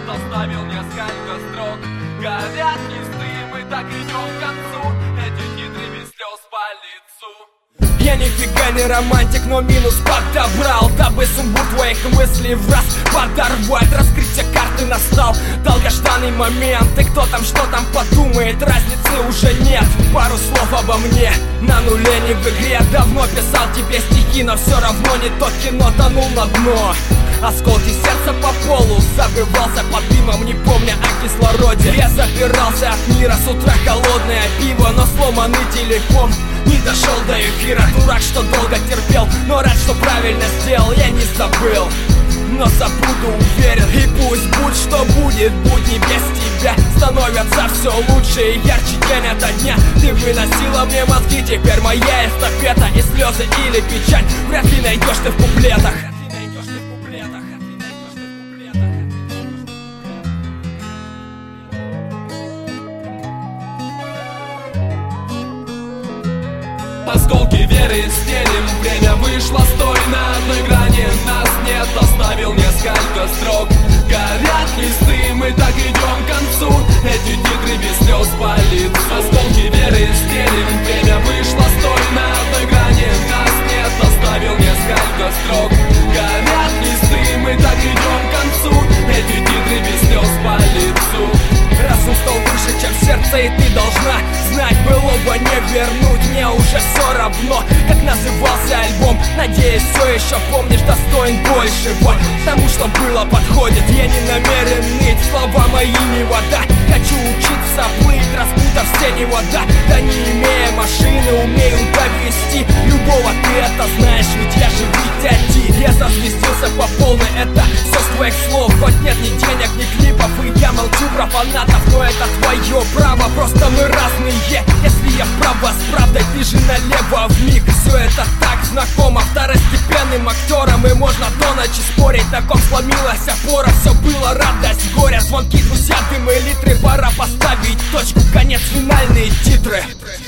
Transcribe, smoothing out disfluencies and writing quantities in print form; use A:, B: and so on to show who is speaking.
A: оставил несколько строк. Горят листы, мы так идем к концу. Эти титры без слез по лицу.
B: Я нифига не романтик, но минус подобрал, дабы сумбур твоих мыслей в раз подорвать. Раскрыть все карты настал долгожданный момент. И кто там, что там подумает, разницы уже нет. Пару слов обо мне, на нуле не в игре. Давно писал тебе стихи, но все равно не то кино, тонул на дно. Осколки сердца по полу, забывался под дымом, не помня о кислороде. Я запирался от мира, с утра холодное пиво, но сломанный телефон не дошел до эфира. Дурак, что долго терпел, но рад, что правильно сделал. Я не забыл, но забуду, уверен. И пусть будь что будет, будни без тебя становятся все лучше и ярче день ото дня. Ты выносила мне мозги, теперь моя эстафета. И слезы или печаль вряд ли найдешь ты в куплетах.
A: Осколки веры стелим, время вышло, стой на одной грани. Нас нет, оставил несколько строк. Горят листы, мы так идем к концу. Эти титры без слез по лицу. Осколки веры стелим, время вышло, стой на одной грани. Нас нет, оставил несколько строк. Горят листы, мы так идем к концу. Эти титры без слез по лицу.
B: Разум стал выше, чем сердце, и ты должна знать, было бы не вернуть. Мне уже все равно, как назывался альбом. Надеюсь, все еще помнишь, достоин большего. Тому, что было, подходит. Я не намерен ныть, слова мои не вода. Хочу учиться плыть, распутав все невода. Да не имея машины, умею довести любого, ты это знаешь, ведь я же Витя. Я засвистился по полной, это все с твоих слов. Хоть нет ни денег, ни клипов, и я молчу про фанатов, но это твое право, просто мы разные. Если я вправо с правдой, ты же налево вмиг. Все это так знакомо второстепенным актерам, и можно до ночи спорить, на ком сломилась опора. Все было радость, горе, звонки, друзья, дым и литры. Пора поставить точку, конец, финальные титры.